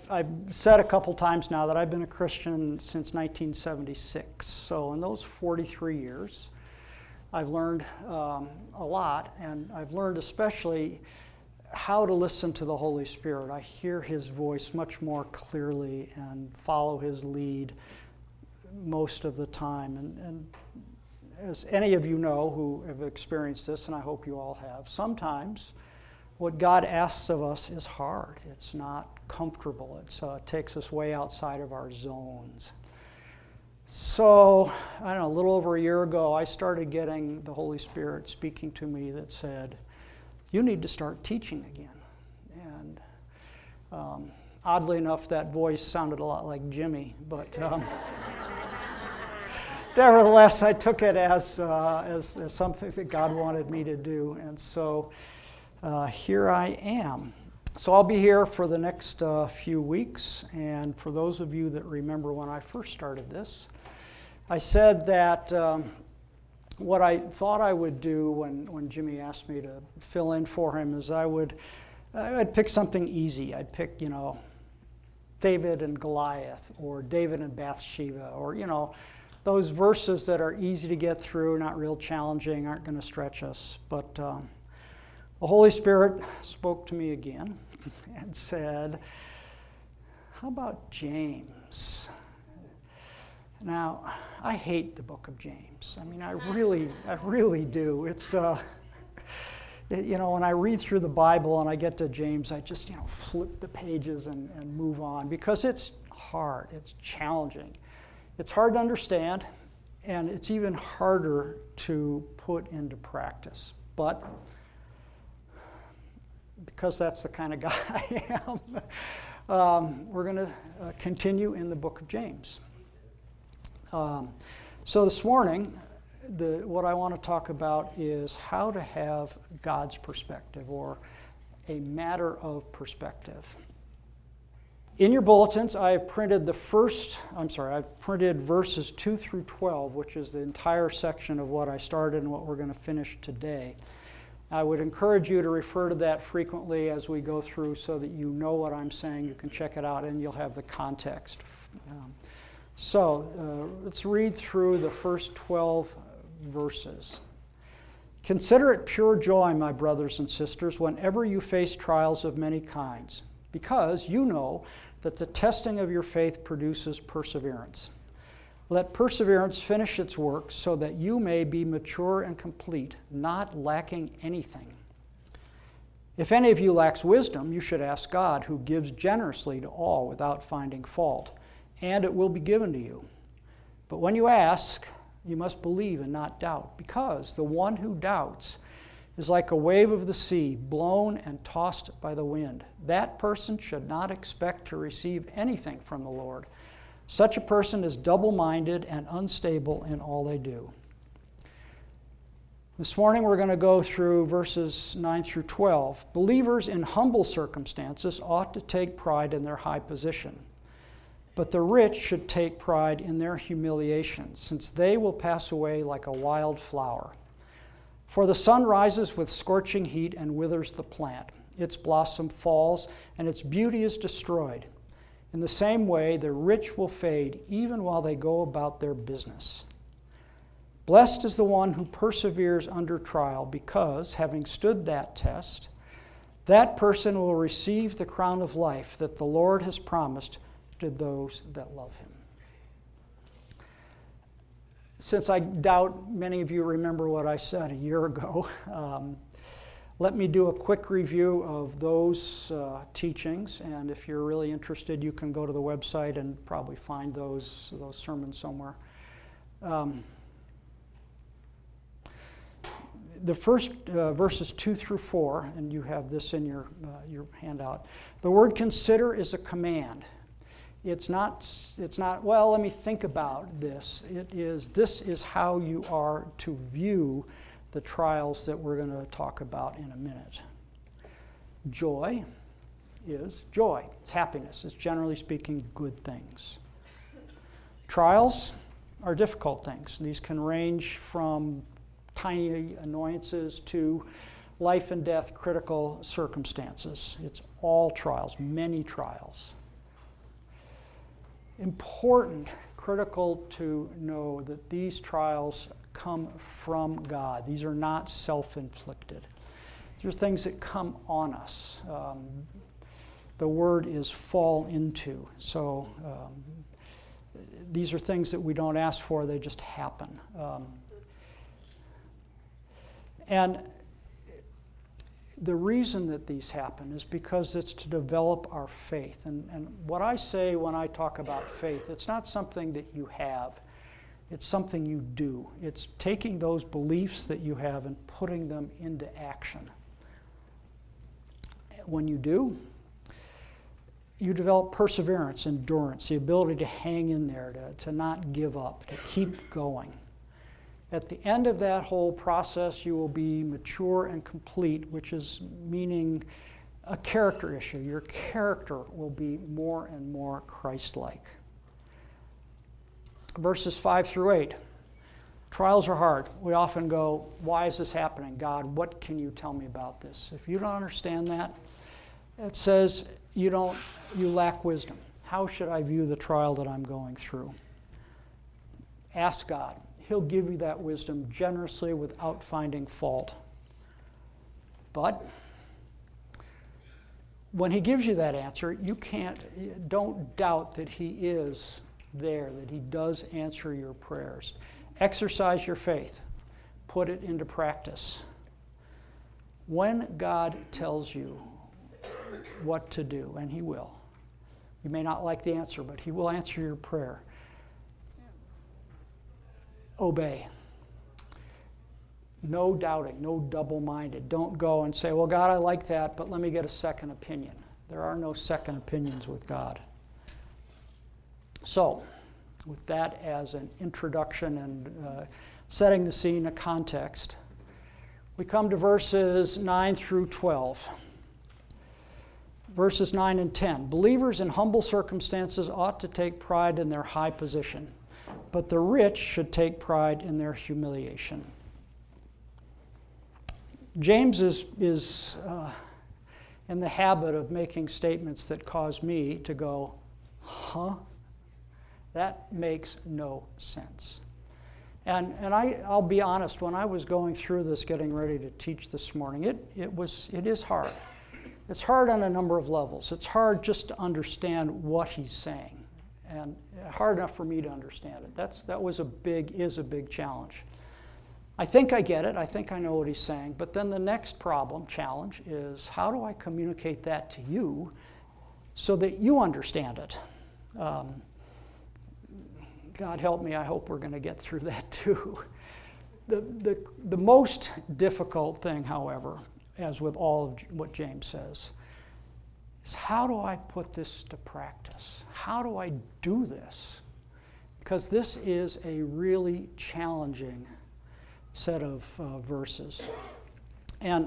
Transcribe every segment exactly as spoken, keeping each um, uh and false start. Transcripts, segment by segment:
I've said a couple times now that I've been a Christian since nineteen seventy-six. So in those forty-three years, I've learned um, a lot, and I've learned especially how to listen to the Holy Spirit. I hear His voice much more clearly and follow His lead most of the time. And, and as any of you know who have experienced this, and I hope you all have, sometimes what God asks of us is hard. It's not comfortable. It's, uh, it takes us way outside of our zones. So, I don't know, a little over a year ago, I started getting the Holy Spirit speaking to me that said, you need to start teaching again. And um, oddly enough, that voice sounded a lot like Jimmy, but um, nevertheless, I took it as, uh, as, as something that God wanted me to do. And so uh, here I am. So I'll be here for the next uh, few weeks. And for those of you that remember when I first started this, I said that um, what I thought I would do when, when Jimmy asked me to fill in for him is I would, I'd pick something easy. I'd pick, you know, David and Goliath, or David and Bathsheba, or, you know, those verses that are easy to get through, not real challenging, aren't going to stretch us. But um, the Holy Spirit spoke to me again and said, how about James? Now, I hate the book of James. I mean, I really, I really do. It's, uh, it, you know, when I read through the Bible and I get to James, I just, you know, flip the pages and, and move on, because it's hard, it's challenging. It's hard to understand, and it's even harder to put into practice. But because that's the kind of guy I am, um, we're going to uh, continue in the book of James. Um, so this morning, the, what I want to talk about is how to have God's perspective, or a matter of perspective. In your bulletins, I have printed the first, I'm sorry, I've printed verses two through twelve, which is the entire section of what I started and what we're going to finish today. I would encourage you to refer to that frequently as we go through, so that you know what I'm saying. You can check it out and you'll have the context. Um, So uh, let's read through the first twelve verses. Consider it pure joy, my brothers and sisters, whenever you face trials of many kinds, because you know that the testing of your faith produces perseverance. Let perseverance finish its work, so that you may be mature and complete, not lacking anything. If any of you lacks wisdom, you should ask God, who gives generously to all without finding fault, and it will be given to you. But when you ask, you must believe and not doubt, because the one who doubts is like a wave of the sea, blown and tossed by the wind. That person should not expect to receive anything from the Lord. Such a person is double-minded and unstable in all they do. This morning we're going to go through verses nine through twelve. Believers in humble circumstances ought to take pride in their high position. But the rich should take pride in their humiliation, since they will pass away like a wild flower. For the sun rises with scorching heat and withers the plant. Its blossom falls, and its beauty is destroyed. In the same way, the rich will fade, even while they go about their business. Blessed is the one who perseveres under trial, because, having stood that test, that person will receive the crown of life that the Lord has promised to those that love him. Since I doubt many of you remember what I said a year ago, um, let me do a quick review of those uh, teachings, and if you're really interested, you can go to the website and probably find those, those sermons somewhere. Um, the first uh, verses two through four, and you have this in your, uh, your handout. The word consider is a command. It's not, it's not, well, let me think about this. It is, this is how you are to view the trials that we're going to talk about in a minute. Joy is joy. It's happiness. It's generally speaking good things. Trials are difficult things. These can range from tiny annoyances to life and death critical circumstances. It's all trials, many trials. important, critical to know that these trials come from God. These are not self-inflicted. These are things that come on us. Um, the word is fall into. So um, these are things that we don't ask for, they just happen. Um, and the reason that these happen is because it's to develop our faith. And, and what I say when I talk about faith, it's not something that you have. It's something you do. It's taking those beliefs that you have and putting them into action. When you do, you develop perseverance, endurance, the ability to hang in there, to, to not give up, to keep going. At the end of that whole process, you will be mature and complete, which is meaning a character issue. Your character will be more and more Christ-like. Verses five through eight. Trials are hard. We often go, why is this happening? God, what can you tell me about this? If you don't understand that, it says you don't, you lack wisdom. How should I view the trial that I'm going through? Ask God. He'll give you that wisdom generously without finding fault. But when he gives you that answer, you can't, don't doubt that he is there, that he does answer your prayers. Exercise your faith. Put it into practice. When God tells you what to do, and he will, you may not like the answer, but he will answer your prayer. Obey. No doubting, no double-minded. Don't go and say, well, God, I like that, but let me get a second opinion. There are no second opinions with God. So, with that as an introduction and uh, setting the scene, a context, we come to verses nine through twelve. Verses nine and ten. Believers in humble circumstances ought to take pride in their high position, but the rich should take pride in their humiliation. James is, is uh, in the habit of making statements that cause me to go, huh? That makes no sense. And, and I, I'll be honest, when I was going through this, getting ready to teach this morning, it, it, was, it is hard. It's hard on a number of levels. It's hard just to understand what he's saying. And hard enough for me to understand it. That's, that was a big, is a big challenge. I think I get it. I think I know what he's saying. But then the next problem, challenge, is how do I communicate that to you so that you understand it? Um, God help me, I hope we're going to get through that too. The, the, the most difficult thing, however, as with all of what James says, is how do I put this to practice? How do I do this? Because this is a really challenging set of uh, verses. And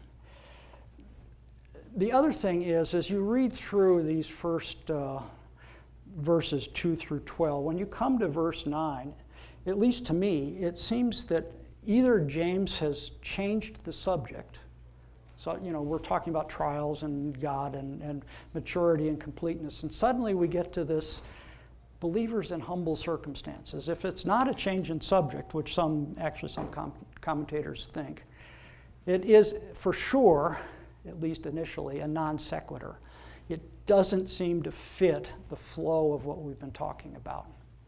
the other thing is, as you read through these first uh, verses two through twelve, when you come to verse nine, at least to me, it seems that either James has changed the subject. So, you know, we're talking about trials and God and, and maturity and completeness. And suddenly we get to this believers in humble circumstances. If it's not a change in subject, which some, actually some com- commentators think, it is for sure, at least initially, a non sequitur. It doesn't seem to fit the flow of what we've been talking about.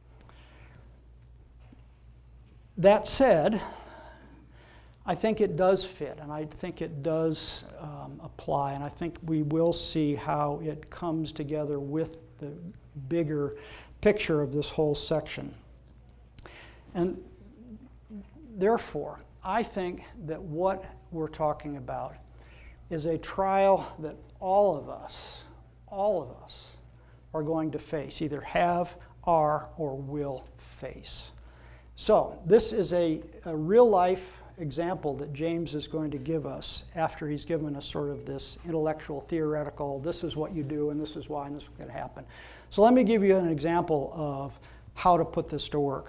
That said, I think it does fit, and I think it does um, apply, and I think we will see how it comes together with the bigger picture of this whole section. And therefore, I think that what we're talking about is a trial that all of us, all of us are going to face, either have, are, or will face. So this is a, a real-life example that James is going to give us after he's given us sort of this intellectual, theoretical, this is what you do and this is why and this is going to happen. So let me give you an example of how to put this to work.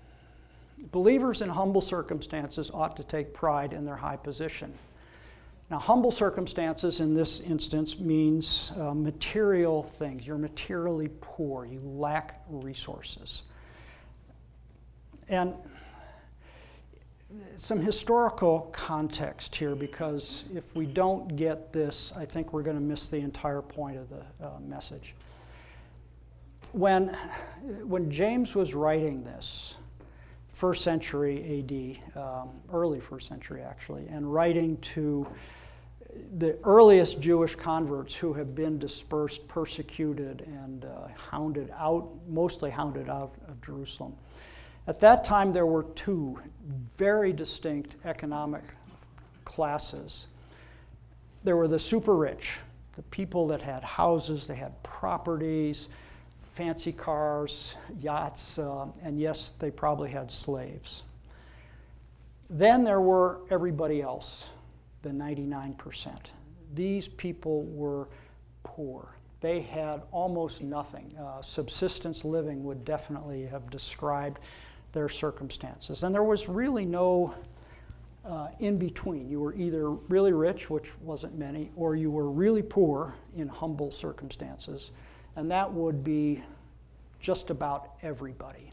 Believers in humble circumstances ought to take pride in their high position. Now, humble circumstances in this instance means uh, material things. You're materially poor. You lack resources. And some historical context here, because if we don't get this, I think we're going to miss the entire point of the uh, message. When, when James was writing this, first century A D, um, early first century actually, and writing to the earliest Jewish converts who have been dispersed, persecuted, and uh, hounded out, mostly hounded out of Jerusalem. At that time, there were two very distinct economic classes. There were the super rich, the people that had houses, they had properties, fancy cars, yachts, uh, and yes, they probably had slaves. Then there were everybody else, the ninety-nine percent. These people were poor. They had almost nothing. Uh, subsistence living would definitely have described their circumstances. And there was really no uh, in between. You were either really rich, which wasn't many, or you were really poor in humble circumstances. And that would be just about everybody.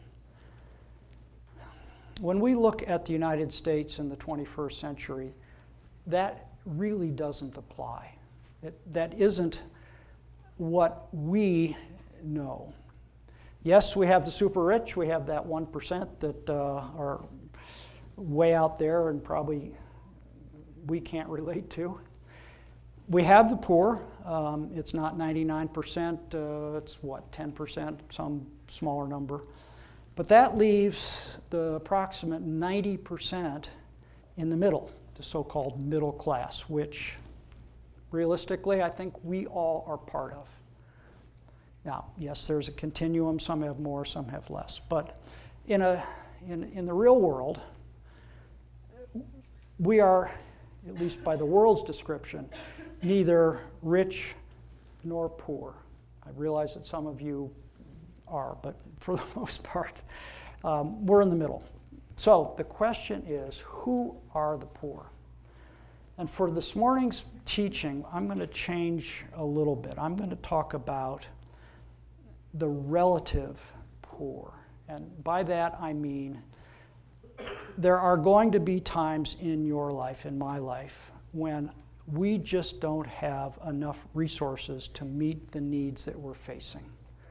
When we look at the United States in the twenty-first century, that really doesn't apply. It, that isn't what we know. Yes, we have the super rich. We have that one percent that uh, are way out there and probably we can't relate to. We have the poor. Um, it's not ninety-nine percent. Uh, it's what, ten percent, some smaller number. But that leaves the approximate ninety percent in the middle, the so-called middle class, which realistically I think we all are part of. Now, yes, there's a continuum. Some have more, some have less. But in, a, in, in the real world, we are, at least by the world's description, neither rich nor poor. I realize that some of you are, but for the most part, um, we're in the middle. So the question is, who are the poor? And for this morning's teaching, I'm going to change a little bit. I'm going to talk about the relative poor. And by that I mean there are going to be times in your life, in my life, when we just don't have enough resources to meet the needs that we're facing.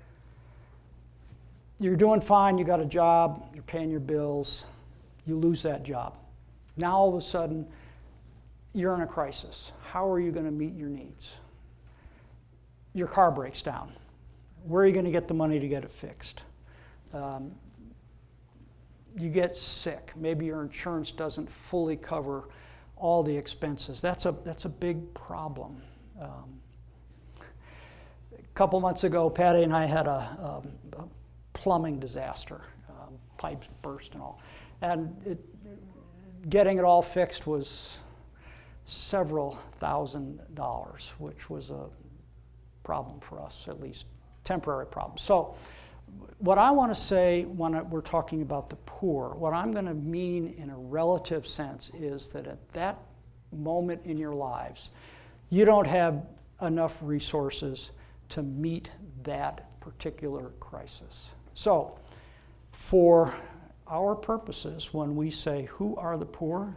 You're doing fine, you got a job, you're paying your bills, you lose that job. Now all of a sudden, you're in a crisis. How are you going to meet your needs? Your car breaks down. Where are you going to get the money to get it fixed? Um, you get sick. Maybe your insurance doesn't fully cover all the expenses. That's a, that's a big problem. Um, a couple months ago, Patty and I had a, a, a plumbing disaster. Um, pipes burst and all. And it, getting it all fixed was several thousand dollars, which was a problem for us, at least temporary problem. So what I want to say when we're talking about the poor, what I'm going to mean in a relative sense is that at that moment in your lives, you don't have enough resources to meet that particular crisis. So for our purposes, when we say, who are the poor?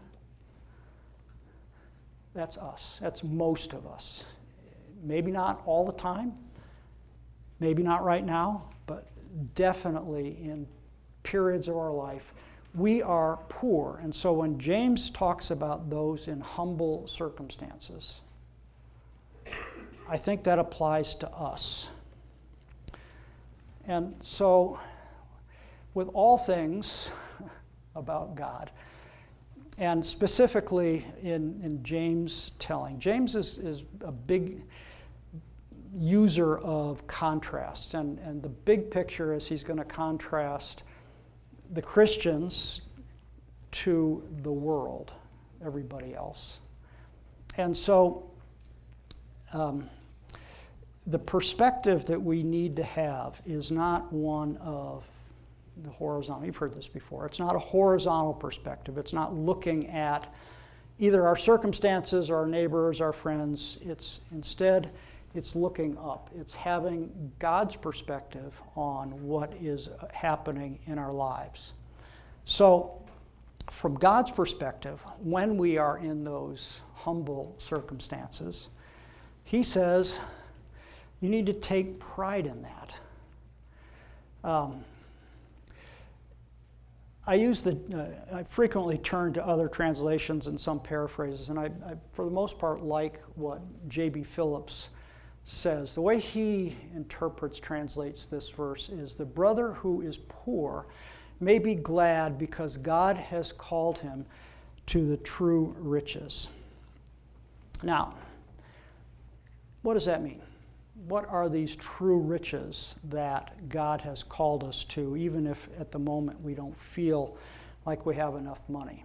That's us. That's most of us. Maybe not all the time, maybe not right now, but definitely in periods of our life, we are poor. And so when James talks about those in humble circumstances, I think that applies to us. And so with all things about God, and specifically in, in James' telling, James is, is a big user of contrasts. And, and the big picture is he's going to contrast the Christians to the world, everybody else. And so um, the perspective that we need to have is not one of the horizontal. You've heard this before. It's not a horizontal perspective. It's not looking at either our circumstances, our neighbors, our friends. It's instead, it's looking up. It's having God's perspective on what is happening in our lives. So, from God's perspective, when we are in those humble circumstances, he says, you need to take pride in that. Um, I use the, uh, I frequently turn to other translations and some paraphrases, and I, I, for the most part, like what J B Phillips says. The way he interprets, translates this verse is, the brother who is poor may be glad because God has called him to the true riches. Now, what does that mean? What are these true riches that God has called us to, even if at the moment we don't feel like we have enough money?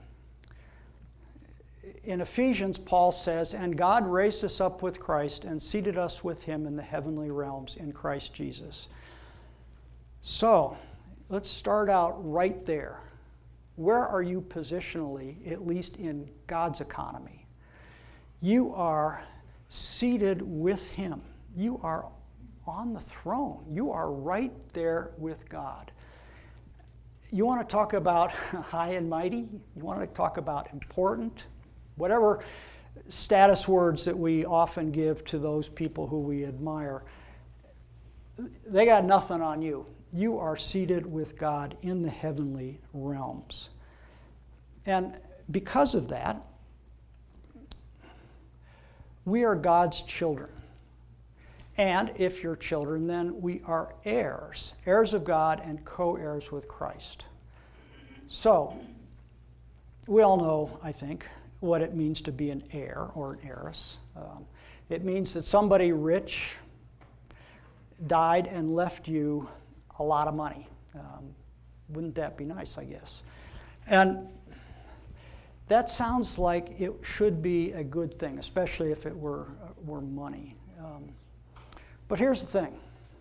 In Ephesians, Paul says, and God raised us up with Christ and seated us with him in the heavenly realms in Christ Jesus. So, let's start out right there. Where are you positionally, at least in God's economy? You are seated with him. You are on the throne. You are right there with God. You want to talk about high and mighty? You want to talk about important? Whatever status words that we often give to those people who we admire, they got nothing on you. You are seated with God in the heavenly realms. And because of that, we are God's children. And if you're children, then we are heirs, heirs of God and co-heirs with Christ. So, we all know, I think, what it means to be an heir or an heiress. Um, it means that somebody rich died and left you a lot of money. Um, wouldn't that be nice, I guess? And that sounds like it should be a good thing, especially if it were, were money. Um, but here's the thing.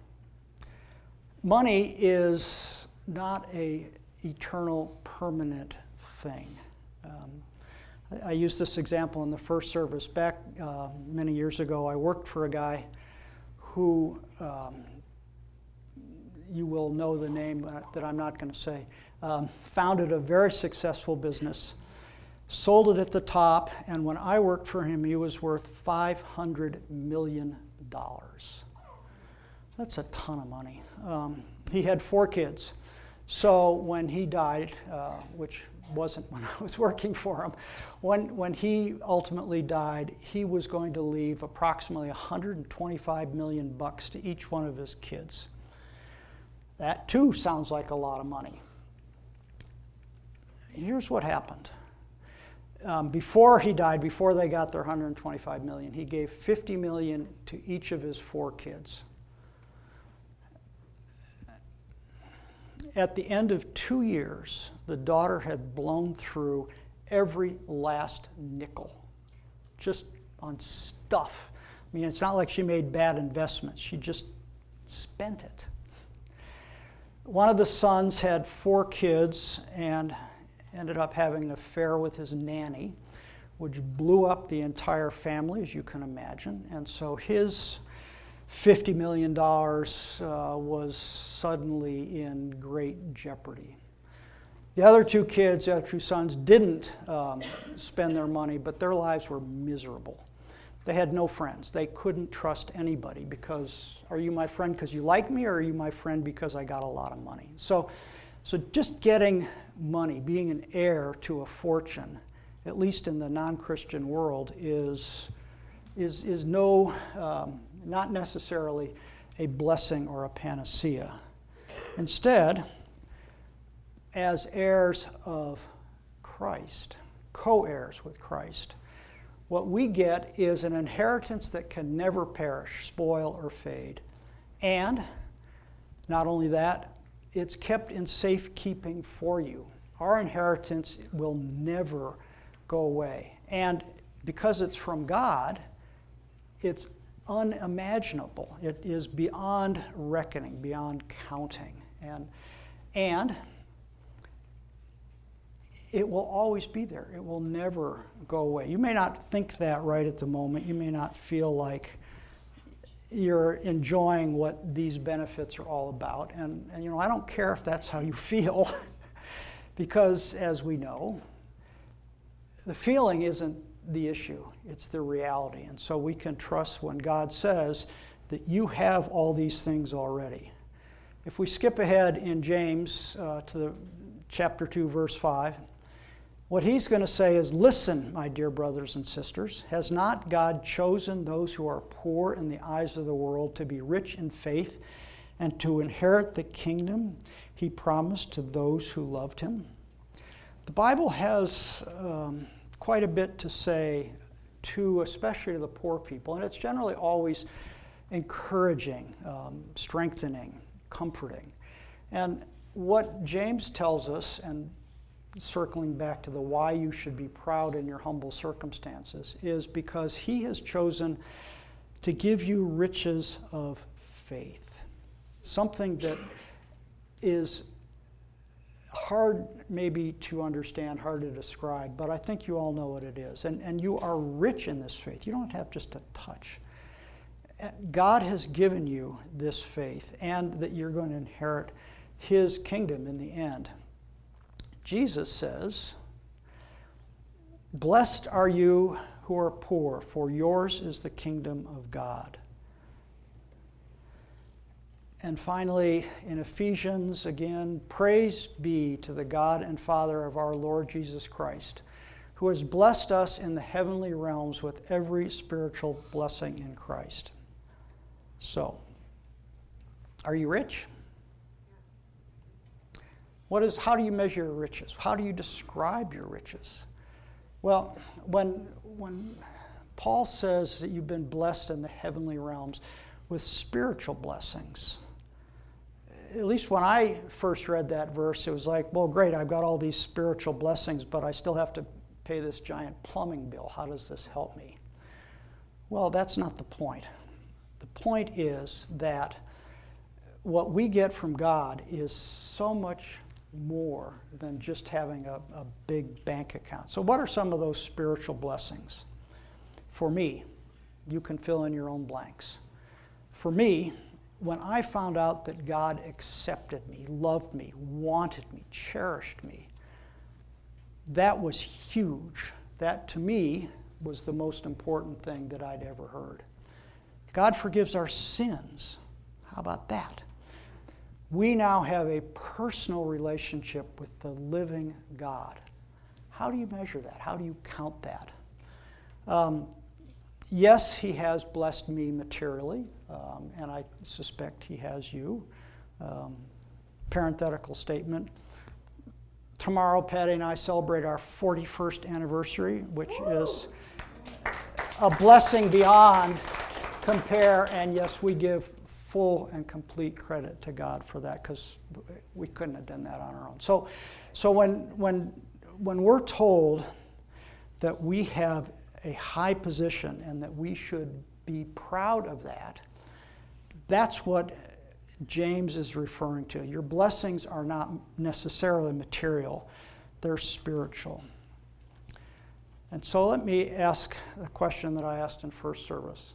Money is not an eternal, permanent thing. Um, I, I used this example in the first service. Back uh, many years ago, I worked for a guy who, um, you will know the name that I'm not going to say, um, founded a very successful business, sold it at the top, and when I worked for him, he was worth five hundred million dollars. That's a ton of money. Um, he had four kids. So when he died, uh, which wasn't when I was working for him, when, when he ultimately died, he was going to leave approximately one hundred twenty-five million bucks to each one of his kids. That too sounds like a lot of money. Here's what happened. Um, before he died, before they got their one hundred twenty-five million, he gave fifty million to each of his four kids. At the end of two years, the daughter had blown through every last nickel, just on stuff. I mean, it's not like she made bad investments. She just spent it. One of the sons had four kids and ended up having an affair with his nanny, which blew up the entire family, as you can imagine. And so his fifty million dollars uh, was suddenly in great jeopardy. The other two kids, the other two sons, didn't um, spend their money, but their lives were miserable. They had no friends. They couldn't trust anybody because, are you my friend because you like me, or are you my friend because I got a lot of money? So, so just getting money, being an heir to a fortune, at least in the non-Christian world, is, is, is no, um, not necessarily a blessing or a panacea. Instead, as heirs of Christ, co-heirs with Christ, what we get is an inheritance that can never perish, spoil, or fade. And not only that, it's kept in safekeeping for you. Our inheritance will never go away. And because it's from God, it's unimaginable. It is beyond reckoning, beyond counting. And, and it will always be there. It will never go away. You may not think that right at the moment. You may not feel like you're enjoying what these benefits are all about. And, and you know, I don't care if that's how you feel, because as we know, the feeling isn't the issue. It's the reality. And so we can trust when God says that you have all these things already. If we skip ahead in James uh, to the chapter two, verse five, what he's going to say is, listen, my dear brothers and sisters, has not God chosen those who are poor in the eyes of the world to be rich in faith and to inherit the kingdom he promised to those who loved him? The Bible has um, quite a bit to say to, especially to the poor people, and it's generally always encouraging, um, strengthening, comforting. And what James tells us, and circling back to the why you should be proud in your humble circumstances, is because he has chosen to give you riches of faith. Something that is hard maybe to understand, hard to describe, but I think you all know what it is. And, and you are rich in this faith. You don't have just a touch. God has given you this faith, and that you're going to inherit his kingdom in the end. Jesus says, blessed are you who are poor, for yours is the kingdom of God. And finally, in Ephesians, again, praise be to the God and Father of our Lord Jesus Christ, who has blessed us in the heavenly realms with every spiritual blessing in Christ. So, are you rich? What is, how do you measure your riches? How do you describe your riches? Well, when, when Paul says that you've been blessed in the heavenly realms with spiritual blessings, at least when I first read that verse, it was like, well, great, I've got all these spiritual blessings, but I still have to pay this giant plumbing bill. How does this help me? Well, that's not the point. The point is that what we get from God is so much more than just having a, a big bank account. So what are some of those spiritual blessings? For me, you can fill in your own blanks. For me, when I found out that God accepted me, loved me, wanted me, cherished me, that was huge. That, to me, was the most important thing that I'd ever heard. God forgives our sins. How about that? We now have a personal relationship with the living God. How do you measure that? How do you count that? Um, yes, he has blessed me materially, um, and I suspect he has you. Um, parenthetical statement. Tomorrow, Patty and I celebrate our forty-first anniversary, which Woo! Is a blessing beyond compare, and yes, we give full and complete credit to God for that, because we couldn't have done that on our own. So, so when when when we're told that we have a high position and that we should be proud of that, that's what James is referring to. Your blessings are not necessarily material, they're spiritual. And so let me ask a question that I asked in first service.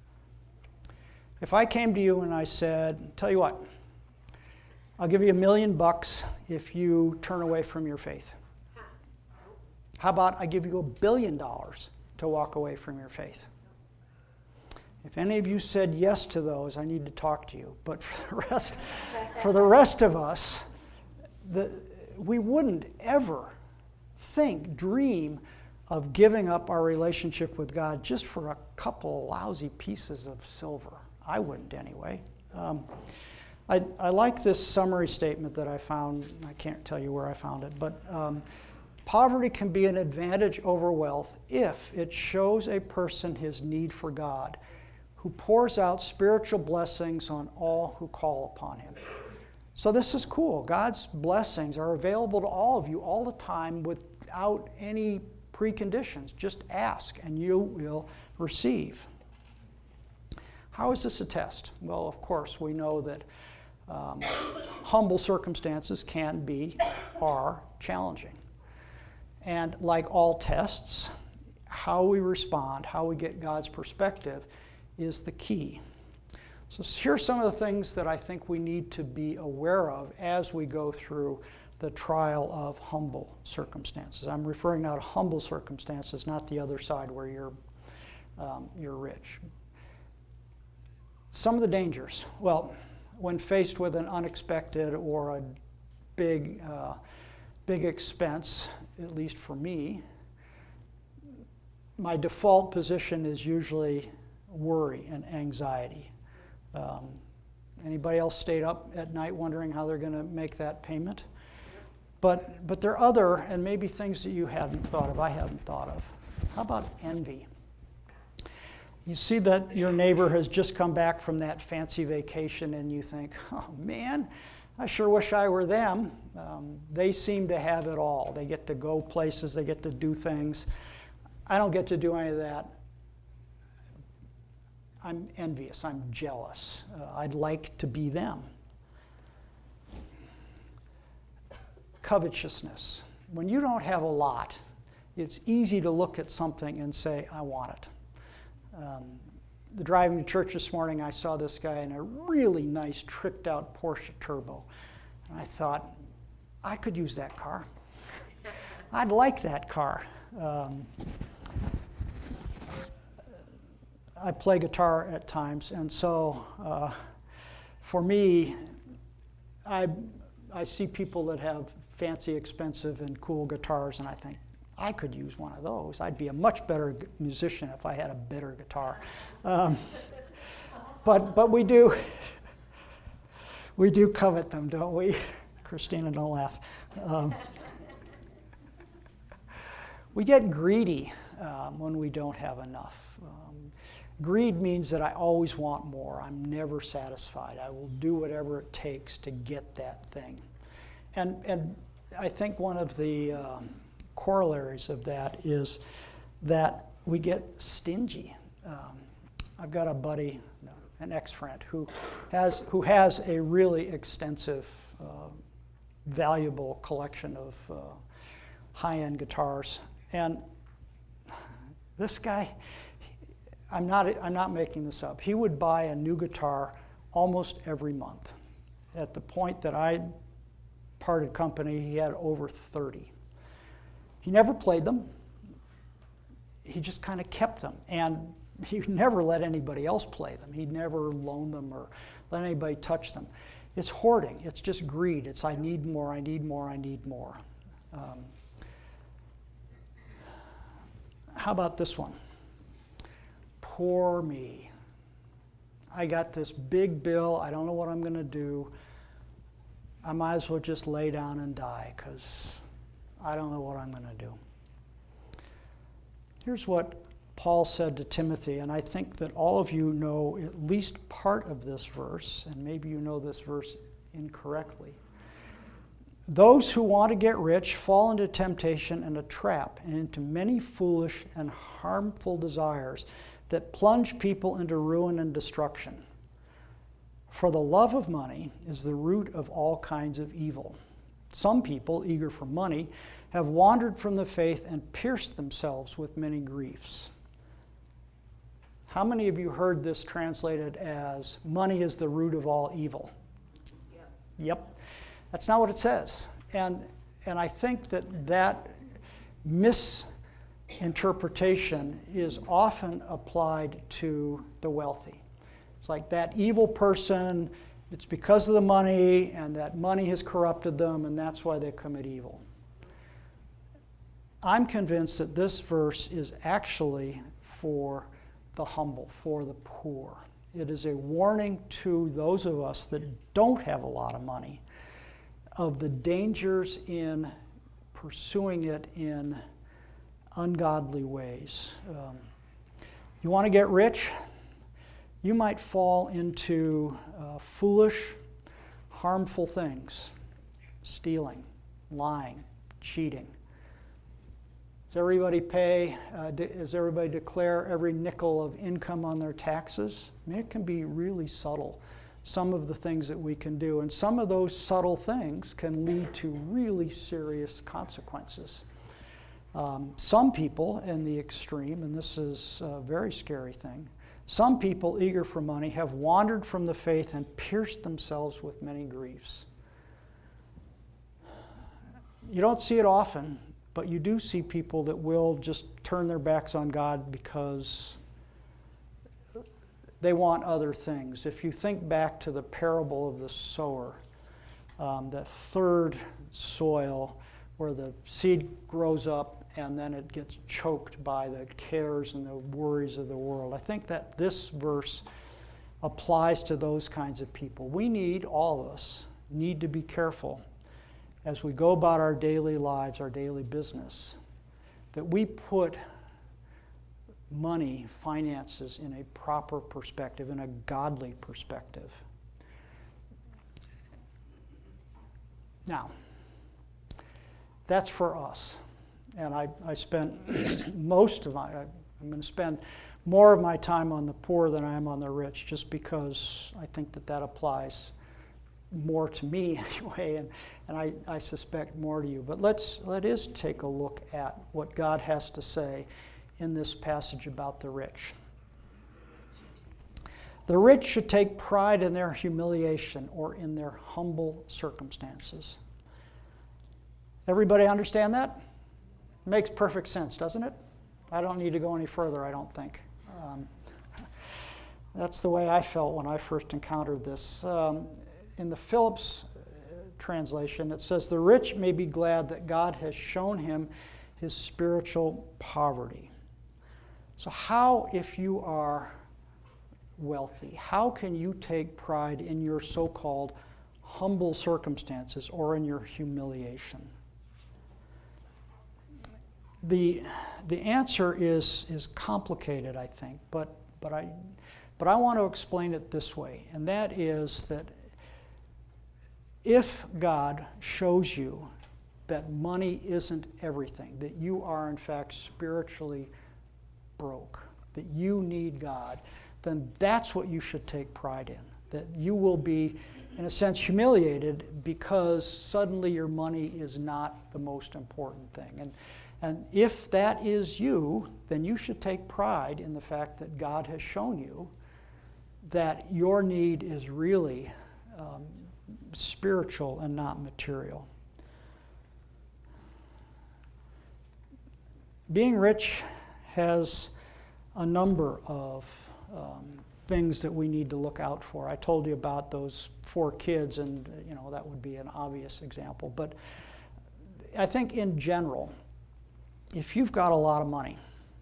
If I came to you and I said, tell you what, I'll give you a million bucks if you turn away from your faith. How about I give you a billion dollars to walk away from your faith? If any of you said yes to those, I need to talk to you. But for the rest, for the rest of us, the, we wouldn't ever think, dream of giving up our relationship with God just for a couple lousy pieces of silver. I wouldn't anyway. Um, I, I like this summary statement that I found. I can't tell you where I found it, but um, poverty can be an advantage over wealth if it shows a person his need for God, who pours out spiritual blessings on all who call upon him. So this is cool. God's blessings are available to all of you all the time without any preconditions. Just ask and you will receive. How is this a test? Well, of course, we know that um, humble circumstances can be, are challenging. And like all tests, how we respond, how we get God's perspective is the key. So here's some of the things that I think we need to be aware of as we go through the trial of humble circumstances. I'm referring now to humble circumstances, not the other side where you're, um, you're rich. Some of the dangers. Well, when faced with an unexpected or a big, uh, big expense, at least for me, my default position is usually worry and anxiety. Um, anybody else stayed up at night wondering how they're going to make that payment? But, but there are other, and maybe things that you hadn't thought of, I hadn't thought of. How about envy? You see that your neighbor has just come back from that fancy vacation and you think, oh man, I sure wish I were them. Um, they seem to have it all. They get to go places, they get to do things. I don't get to do any of that. I'm envious, I'm jealous. Uh, I'd like to be them. Covetousness. When you don't have a lot, it's easy to look at something and say, I want it. Um, the driving to church this morning, I saw this guy in a really nice tricked out Porsche Turbo. And I thought, I could use that car. I'd like that car. Um, I play guitar at times, and so uh, for me, I, I see people that have fancy, expensive, and cool guitars, and I think, I could use one of those. I'd be a much better musician if I had a better guitar. Um, but but we do we do covet them, don't we? Christina, don't laugh. Um, we get greedy um, when we don't have enough. Um, greed means that I always want more. I'm never satisfied. I will do whatever it takes to get that thing. And and I think one of the um, corollaries of that is that we get stingy. Um, I've got a buddy, an ex-friend, who has who has a really extensive, uh, valuable collection of uh, high-end guitars, and this guy, I'm not I'm not making this up. He would buy a new guitar almost every month. At the point that I parted company, he had over thirty. He never played them. He just kind of kept them. And he never let anybody else play them. He'd never loan them or let anybody touch them. It's hoarding. It's just greed. It's I need more, I need more, I need more. Um, how about this one? Poor me. I got this big bill. I don't know what I'm going to do. I might as well just lay down and die because I don't know what I'm going to do. Here's what Paul said to Timothy, and I think that all of you know at least part of this verse, and maybe you know this verse incorrectly. Those who want to get rich fall into temptation and a trap, and into many foolish and harmful desires that plunge people into ruin and destruction. For the love of money is the root of all kinds of evil. Some people, eager for money, have wandered from the faith and pierced themselves with many griefs. How many of you heard this translated as, money is the root of all evil? Yep. Yep. That's not what it says. And, and I think that that misinterpretation is often applied to the wealthy. It's like that evil person, it's because of the money, and that money has corrupted them, and that's why they commit evil. I'm convinced that this verse is actually for the humble, for the poor. It is a warning to those of us that don't have a lot of money of the dangers in pursuing it in ungodly ways. Um, you want to get rich? You might fall into uh, foolish, harmful things, stealing, lying, cheating. Does everybody pay, uh, de- does everybody declare every nickel of income on their taxes? I mean, it can be really subtle, some of the things that we can do. And some of those subtle things can lead to really serious consequences. Um, some people in the extreme, and this is a very scary thing, some people eager for money have wandered from the faith and pierced themselves with many griefs. You don't see it often, but you do see people that will just turn their backs on God because they want other things. If you think back to the parable of the sower, um, that third soil where the seed grows up and then it gets choked by the cares and the worries of the world. I think that this verse applies to those kinds of people. We need, all of us, need to be careful as we go about our daily lives, our daily business, that we put money, finances in a proper perspective, in a godly perspective. Now, that's for us. And I, I spent most of my, I, I'm going to spend more of my time on the poor than I am on the rich, just because I think that that applies more to me anyway, and, and I, I suspect more to you. But let's, let us take a look at what God has to say in this passage about the rich. The rich should take pride in their humiliation or in their humble circumstances. Everybody understand that? Makes perfect sense, doesn't it? I don't need to go any further, I don't think. Um, that's the way I felt when I first encountered this. Um, in the Phillips translation, it says, "The rich may be glad that God has shown him his spiritual poverty." So how, if you are wealthy, how can you take pride in your so-called humble circumstances or in your humiliation? The, the answer is, is complicated, I think, but, but, I, but I want to explain it this way, and that is that if God shows you that money isn't everything, that you are in fact spiritually broke, that you need God, then that's what you should take pride in, that you will be, in a sense, humiliated because suddenly your money is not the most important thing. And And if that is you, then you should take pride in the fact that God has shown you that your need is really um, spiritual and not material. Being rich has a number of um, things that we need to look out for. I told you about those four kids, and you know that would be an obvious example. But I think in general, if you've got a lot of money,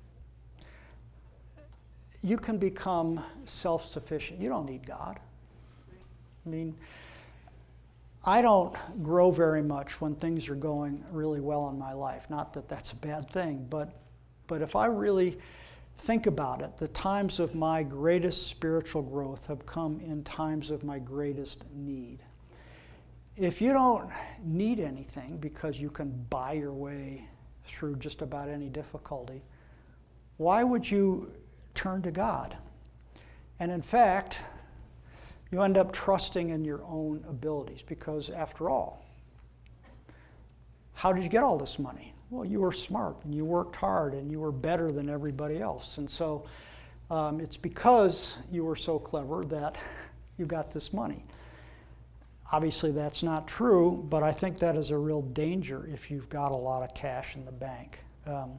you can become self-sufficient. You don't need God. I mean, I don't grow very much when things are going really well in my life. Not that that's a bad thing, but, but if I really think about it, the times of my greatest spiritual growth have come in times of my greatest need. If you don't need anything because you can buy your way through just about any difficulty, why would you turn to God? And in fact, you end up trusting in your own abilities because, after all, how did you get all this money? Well, you were smart and you worked hard and you were better than everybody else. And so um, it's because you were so clever that you got this money. Obviously, that's not true, but I think that is a real danger if you've got a lot of cash in the bank. Um,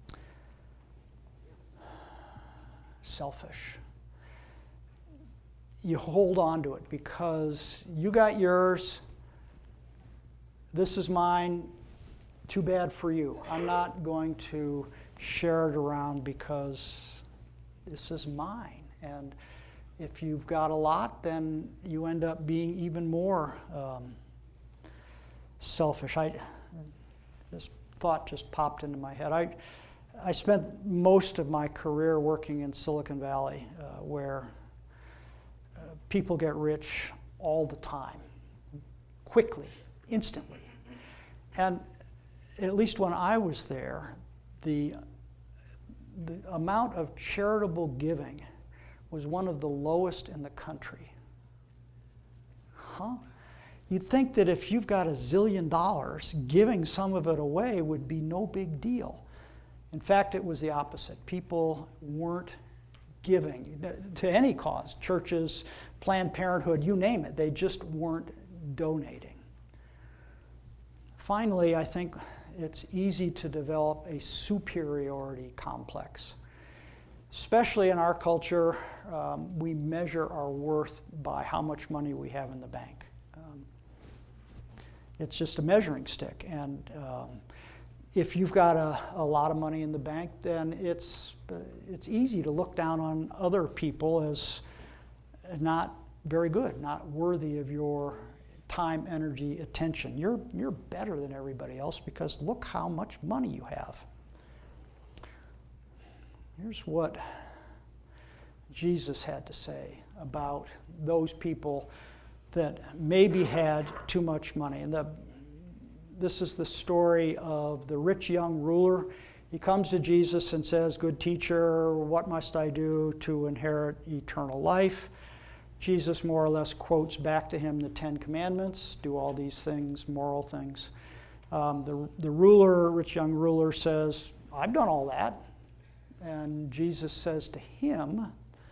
selfish. You hold on to it because you got yours. This is mine. Too bad for you. I'm not going to share it around because this is mine. And if you've got a lot, then you end up being even more um, selfish. I, this thought just popped into my head. I, I spent most of my career working in Silicon Valley, uh, where uh, people get rich all the time, quickly, instantly. And at least when I was there, the, the amount of charitable giving was one of the lowest in the country. Huh? You'd think that if you've got a zillion dollars, giving some of it away would be no big deal. In fact, it was the opposite. People weren't giving to any cause, churches, Planned Parenthood, you name it. They just weren't donating. Finally, I think it's easy to develop a superiority complex. Especially in our culture, um, we measure our worth by how much money we have in the bank. Um, it's just a measuring stick. And um, if you've got a, a lot of money in the bank, then it's, uh, it's easy to look down on other people as not very good, not worthy of your time, energy, attention. You're, you're better than everybody else because look how much money you have. Here's what Jesus had to say about those people that maybe had too much money. And the, this is the story of the rich young ruler. He comes to Jesus and says, "Good teacher, what must I do to inherit eternal life?" Jesus more or less quotes back to him the Ten Commandments, do all these things, moral things. Um, the, the ruler, rich young ruler, says, "I've done all that." And Jesus says to him,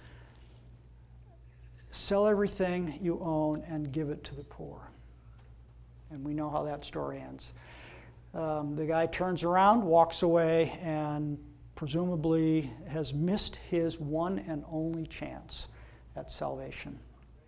"Sell everything you own and give it to the poor." And we know how that story ends. Um, the guy turns around, walks away, and presumably has missed his one and only chance at salvation.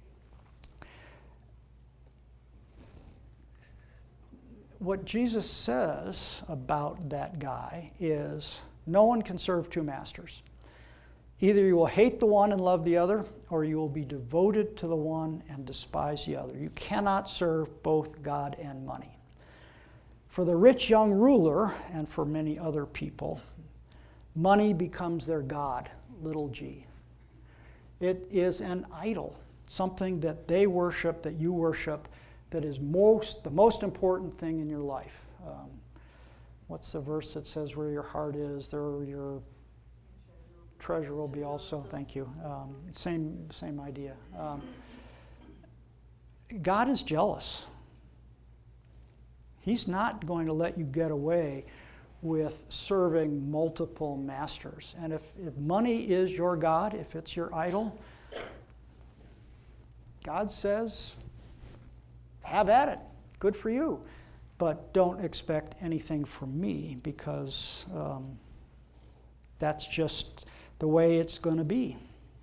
What Jesus says about that guy is, no one can serve two masters. Either you will hate the one and love the other, or you will be devoted to the one and despise the other. You cannot serve both God and money. For the rich young ruler, and for many other people, money becomes their god, little g. It is an idol, something that they worship, that you worship, that is most the most important thing in your life. Um, what's the verse that says, "Where your heart is, there your treasure will be also"? Thank you. Um, same, same idea. Um, God is jealous. He's not going to let you get away with serving multiple masters. And if, if money is your God, if it's your idol, God says, have at it. Good for you. But don't expect anything from me, because um, that's just the way it's going to be.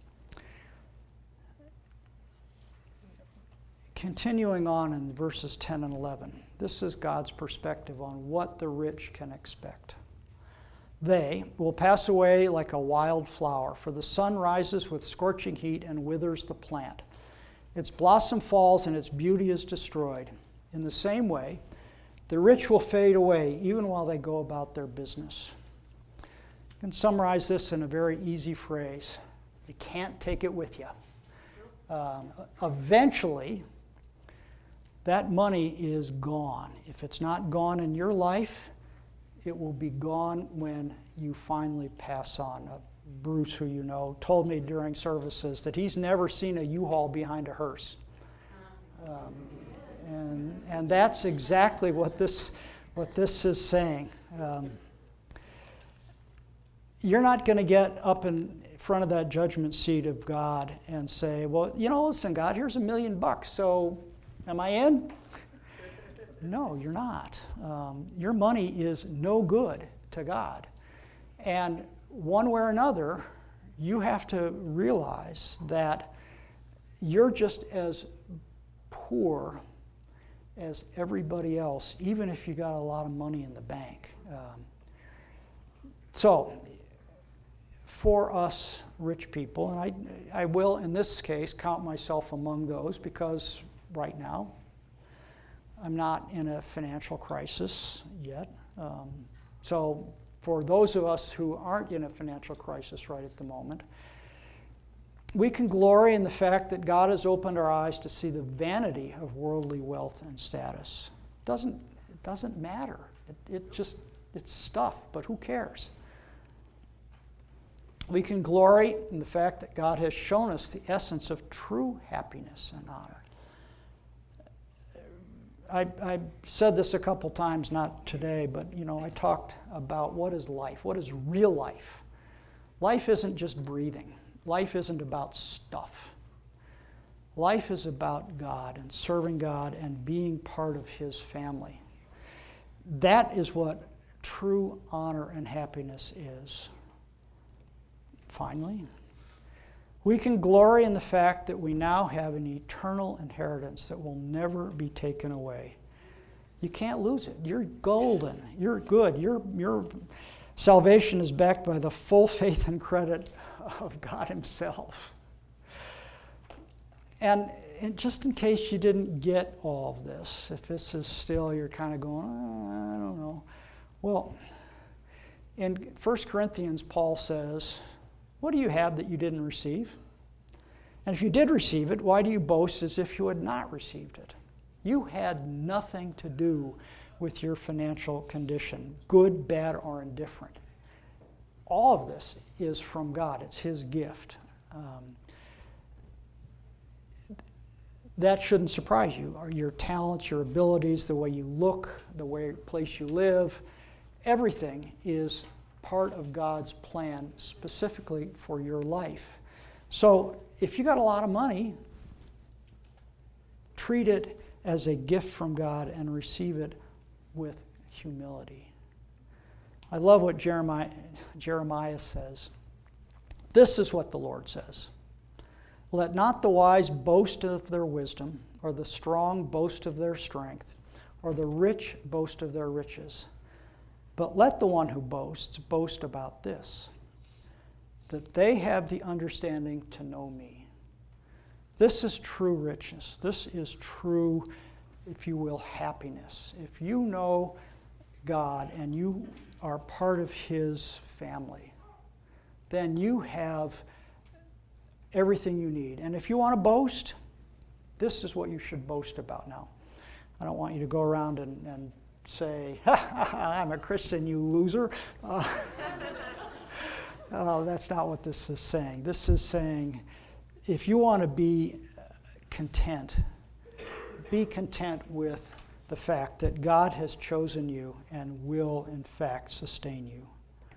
Continuing on in verses ten and eleven, this is God's perspective on what the rich can expect. "They will pass away like a wild flower, for the sun rises with scorching heat and withers the plant. Its blossom falls and its beauty is destroyed. In the same way, the rich will fade away even while they go about their business." You can summarize this in a very easy phrase. You can't take it with you. Um, eventually, that money is gone. If it's not gone in your life, it will be gone when you finally pass on. Uh, Bruce, who you know, told me during services that he's never seen a U-Haul behind a hearse. Um, and, and that's exactly what this, what this is saying. Um, you're not going to get up in front of that judgment seat of God and say, "Well, you know, listen, God, here's a million bucks, so am I in?" No, you're not. Um, your money is no good to God. And one way or another, you have to realize that you're just as poor as everybody else, even if you got a lot of money in the bank. Um, so, for us rich people, and I, I will in this case count myself among those, because right now I'm not in a financial crisis yet. Um, so for those of us who aren't in a financial crisis right at the moment, we can glory in the fact that God has opened our eyes to see the vanity of worldly wealth and status. It doesn't, it doesn't matter. It, it just, it's stuff, but who cares? We can glory in the fact that God has shown us the essence of true happiness and honor. I, I said this a couple times, not today, but you know, I talked about what is life, what is real life. Life isn't just breathing. Life isn't about stuff. Life is about God and serving God and being part of His family. That is what true honor and happiness is. Finally, we can glory in the fact that we now have an eternal inheritance that will never be taken away. You can't lose it. You're golden. You're good. Your, your salvation is backed by the full faith and credit of God Himself. And, and just in case you didn't get all of this, if this is still, you're kind of going, oh, I don't know. Well, in First Corinthians, Paul says, what do you have that you didn't receive? And if you did receive it, why do you boast as if you had not received it? You had nothing to do with your financial condition, good, bad, or indifferent. All of this is from God. It's His gift. Um, that shouldn't surprise you. Your talents, your abilities, the way you look, the way place you live, everything is part of God's plan specifically for your life. So if you got a lot of money, treat it as a gift from God and receive it with humility. I love what Jeremiah, Jeremiah says. This is what the Lord says. Let not the wise boast of their wisdom, or the strong boast of their strength, or the rich boast of their riches. But let the one who boasts boast about this, that they have the understanding to know me. This is true richness. This is true, if you will, happiness. If you know God and you are part of His family, then you have everything you need. And if you want to boast, this is what you should boast about now. I don't want you to go around and, and say, ha, ha, ha, I'm a Christian, you loser. Uh, uh, that's not what this is saying. This is saying, if you want to be content, be content with the fact that God has chosen you and will, in fact, sustain you.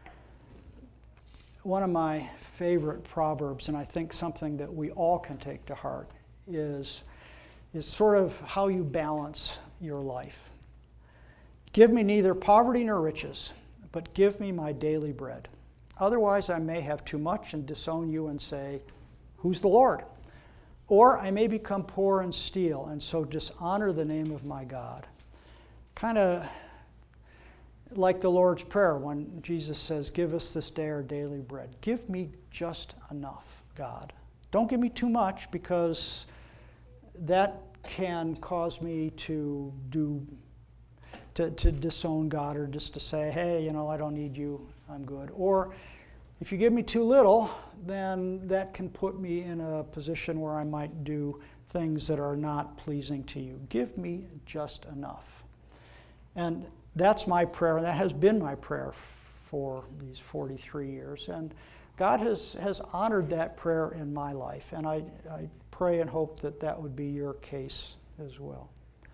One of my favorite proverbs, and I think something that we all can take to heart, is, is sort of how you balance your life. Give me neither poverty nor riches, but give me my daily bread. Otherwise I may have too much and disown you and say, who's the Lord? Or I may become poor and steal, and so dishonor the name of my God. Kind of like the Lord's Prayer when Jesus says, give us this day our daily bread. Give me just enough, God. Don't give me too much, because that can cause me to do To, to disown God, or just to say, hey, you know, I don't need you, I'm good. Or if you give me too little, then that can put me in a position where I might do things that are not pleasing to you. Give me just enough. And that's my prayer, and that has been my prayer for these forty-three years. And God has, has honored that prayer in my life, and I, I pray and hope that that would be your case as well.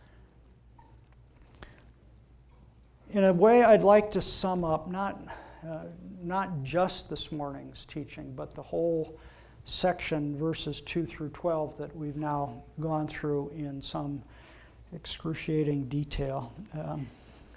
In a way, I'd like to sum up not, uh, not just this morning's teaching, but the whole section, verses two through twelve, that we've now gone through in some excruciating detail. Um,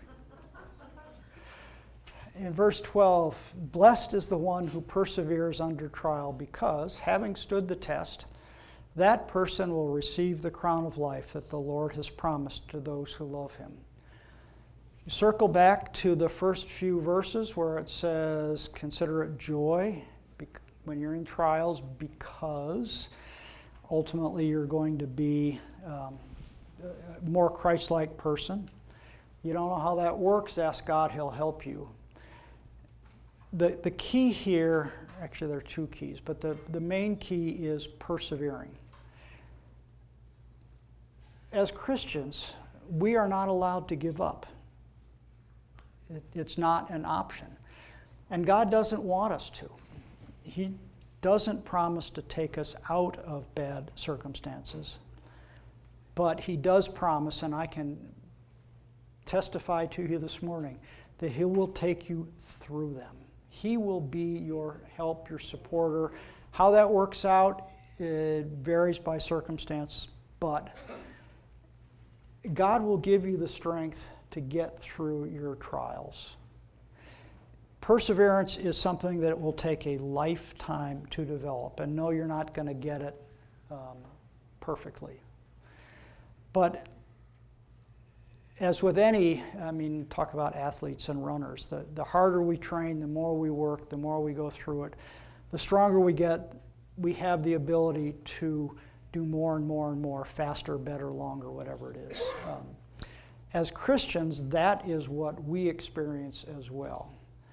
in verse twelve, blessed is the one who perseveres under trial, because, having stood the test, that person will receive the crown of life that the Lord has promised to those who love Him. You circle back to the first few verses where it says, consider it joy when you're in trials, because ultimately you're going to be um, a more Christ-like person. You don't know how that works, ask God, He'll help you. The, the key here, actually there are two keys, but the, the main key is persevering. As Christians, we are not allowed to give up. It, it's not an option. And God doesn't want us to. He doesn't promise to take us out of bad circumstances. But he does promise, and I can testify to you this morning, that he will take you through them. He will be your help, your supporter. How that works out, it varies by circumstance, but God will give you the strength to get through your trials. Perseverance is something that it will take a lifetime to develop, and no, you're not going to get it um, perfectly. But as with any, I mean, talk about athletes and runners, the, the harder we train, the more we work, the more we go through it, the stronger we get, we have the ability to do more and more and more, faster, better, longer, whatever it is. Um, as Christians, that is what we experience as well.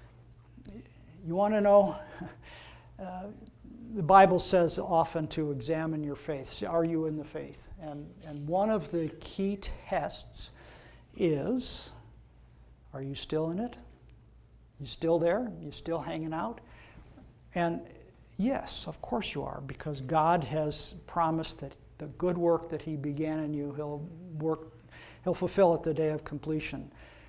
You want to know? Uh, the Bible says often to examine your faith. Are you in the faith? And, and one of the key tests is, are you still in it? You still there? You still hanging out? And yes, of course you are, because God has promised that the good work that he began in you, he'll work, he'll fulfill at the day of completion.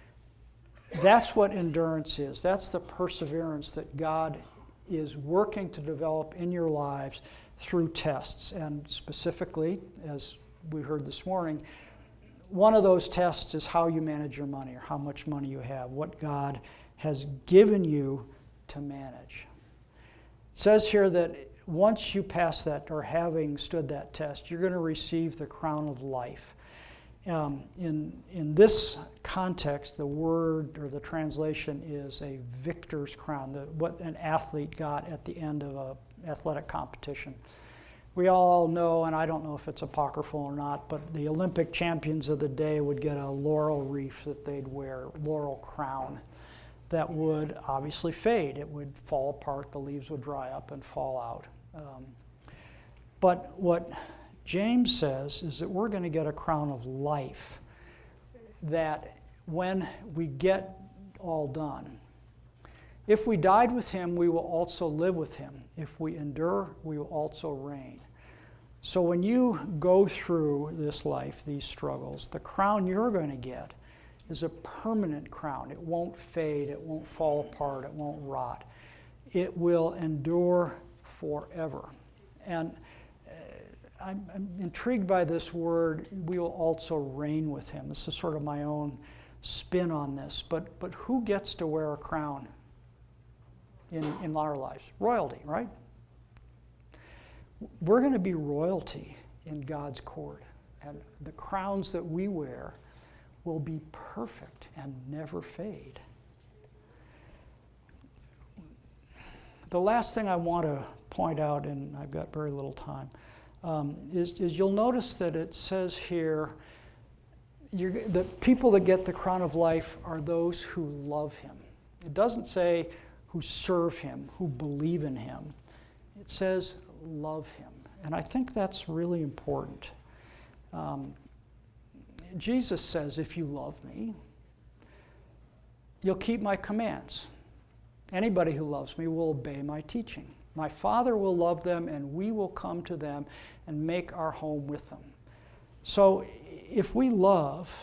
That's what endurance is. That's the perseverance that God is working to develop in your lives through tests. And specifically, as we heard this morning, one of those tests is how you manage your money, or how much money you have, what God has given you to manage. It says here that once you pass that, or having stood that test, you're going to receive the crown of life. Um, in, in this context, the word or the translation is a victor's crown, the, what an athlete got at the end of an athletic competition. We all know, and I don't know if it's apocryphal or not, but the Olympic champions of the day would get a laurel wreath that they'd wear, laurel crown, that would obviously fade. It would fall apart, the leaves would dry up and fall out. Um, but what James says is that we're going to get a crown of life, that when we get all done, if we died with him, we will also live with him. If we endure, we will also reign. So when you go through this life, these struggles, the crown you're going to get is a permanent crown. It won't fade, it won't fall apart, it won't rot. It will endure forever. And uh, I'm, I'm intrigued by this word, we will also reign with him. This is sort of my own spin on this. But, but who gets to wear a crown in, in our lives? Royalty, right? We're going to be royalty in God's court. And the crowns that we wear will be perfect and never fade. The last thing I want to point out, and I've got very little time, um, is, is you'll notice that it says here, you're, the people that get the crown of life are those who love him. It doesn't say who serve him, who believe in him. It says love him. And I think that's really important. Um, Jesus says, if you love me, you'll keep my commands. Anybody who loves me will obey my teaching. My Father will love them, and we will come to them and make our home with them. So if we love,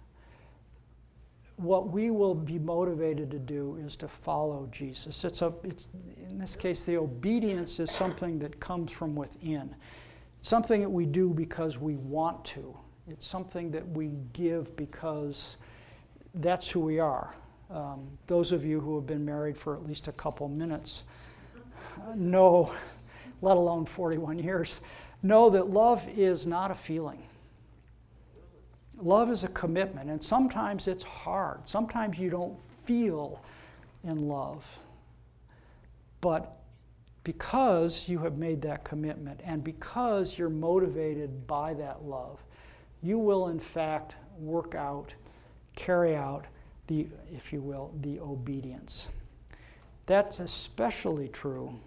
what we will be motivated to do is to follow Jesus. It's a, it's, in this case, the obedience is something that comes from within. It's something that we do because we want to. It's something that we give because that's who we are. Um, those of you who have been married for at least a couple minutes know, let alone forty-one years, know that love is not a feeling. Love is a commitment, and sometimes it's hard. Sometimes you don't feel in love. But because you have made that commitment, and because you're motivated by that love, you will in fact work out, carry out the, if you will, the obedience. That's especially true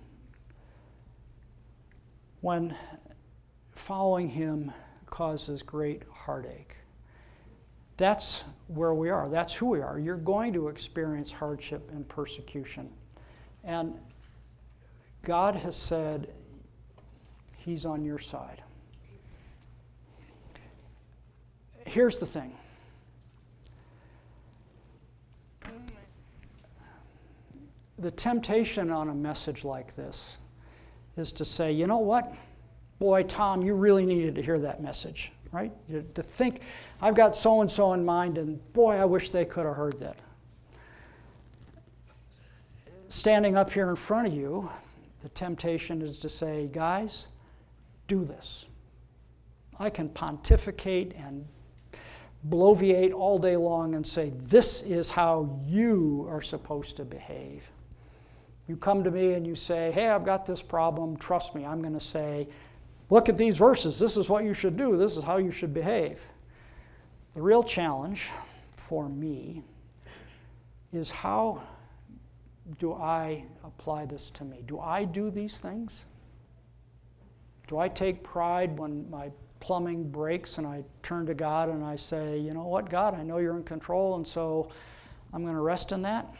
when following him causes great heartache. That's where we are. That's who we are. You're going to experience hardship and persecution. And God has said he's on your side. here's the thing. The temptation on a message like this is to say, you know what? Boy, Tom, you really needed to hear that message, right? You, to think, I've got so-and-so in mind, and boy, I wish they could have heard that. Standing up here in front of you, the temptation is to say, guys, do this. I can pontificate and bloviate all day long and say, this is how you are supposed to behave. You come to me and you say, hey, I've got this problem. Trust me, I'm going to say, look at these verses. This is what you should do. This is how you should behave. The real challenge for me is how do I apply this to me? Do I do these things? Do I take pride when my plumbing breaks and I turn to God and I say, you know what, God, I know you're in control, and so I'm going to rest in that?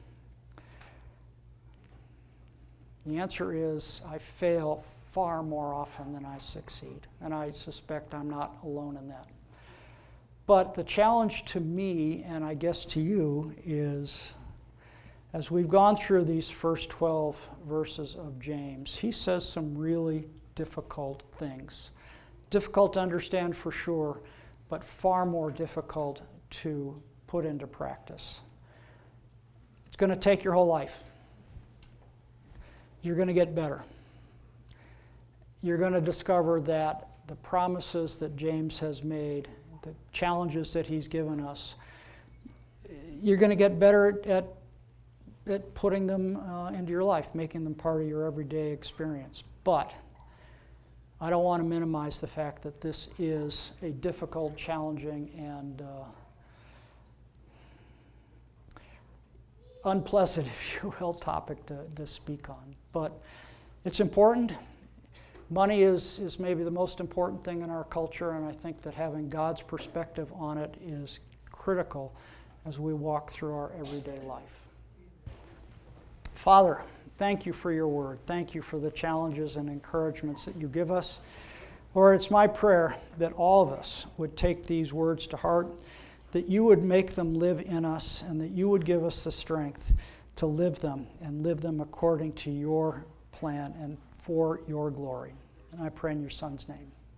The answer is I fail far more often than I succeed, and I suspect I'm not alone in that. But the challenge to me, and I guess to you, is as we've gone through these first twelve verses of James, he says some really difficult things. Difficult to understand for sure, but far more difficult to put into practice. It's going to take your whole life. You're going to get better. You're going to discover that the promises that James has made, the challenges that he's given us, you're going to get better at, at putting them uh, into your life, making them part of your everyday experience. But I don't want to minimize the fact that this is a difficult, challenging, and uh, unpleasant, if you will, topic to, to speak on. But it's important. Money is, is maybe the most important thing in our culture, and I think that having God's perspective on it is critical as we walk through our everyday life. Father, thank you for your word. Thank you for the challenges and encouragements that you give us. Lord, it's my prayer that all of us would take these words to heart, that you would make them live in us, and that you would give us the strength to live them and live them according to your plan and for your glory. And I pray in your Son's name.